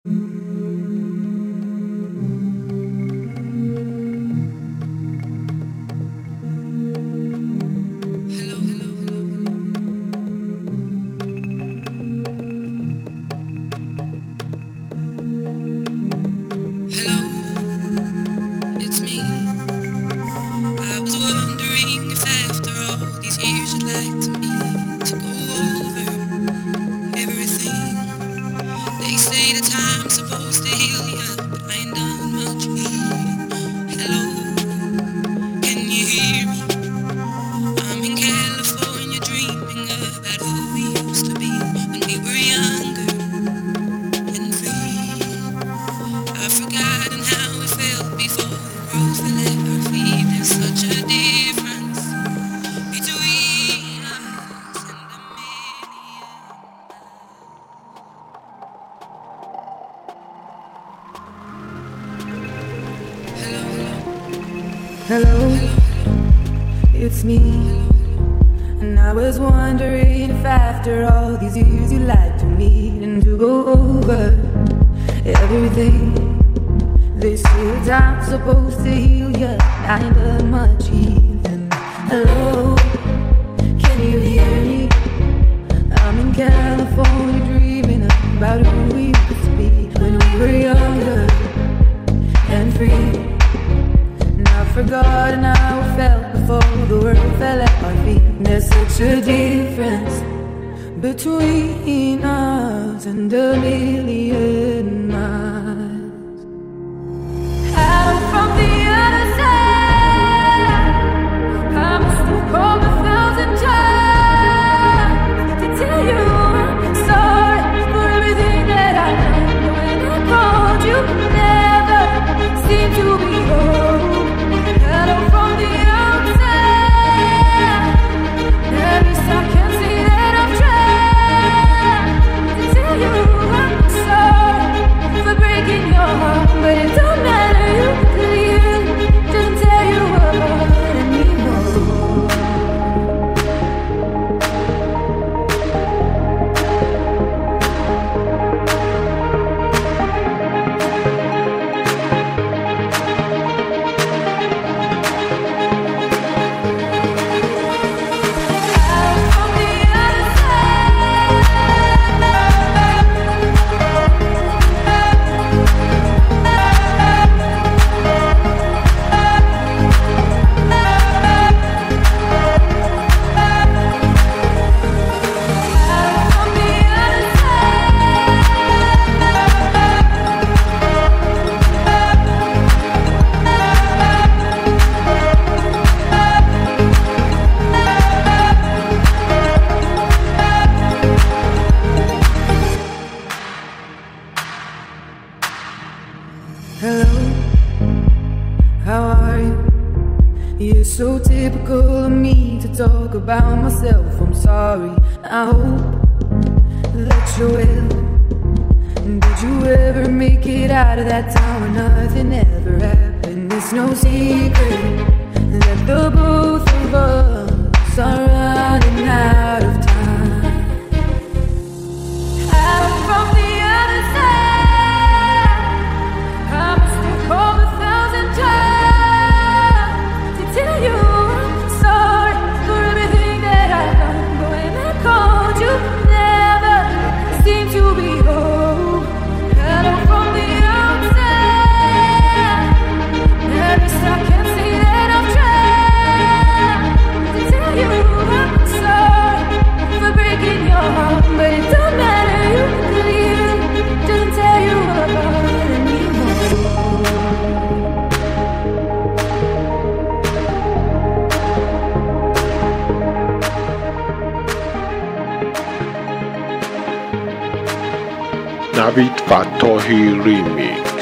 Hello, it's me. And I was wondering if after all these years you'd like to meet and to go over everything. They say time's supposed to heal you, not that much healing. Hello, can you hear me? I'm in California dreaming about who we used to be when we were younger and free. I've forgotten how it felt before the world fell at our feet. There's such a difference between us and a million miles. Out from the other side, I must have called 1,000 times to tell you I'm sorry for everything that I've done. When I called, you never seemed to be home. Hello from the outside. At least I can see that I've tried to tell you I'm sorry for breaking your heart, but it don't matter. You can leave, doesn't tear you apart anymore. Hello, how are you? You're so typical of me to talk about myself. I'm sorry, I hope that you're well. Did you ever make it out of that town where nothing ever happened? It's no secret that the both of us are running out of time. Out from the other side, I must have called 1,000 times to tell you I'm sorry for everything that I've done. But when I called, you never seemed to be home. Hello from the outside. At least I can see that I've tried to tell you I'm sorry for breaking your heart, but it don't matter. You can leave, doesn't tear you apart anymore. Navid Fatahi Remix.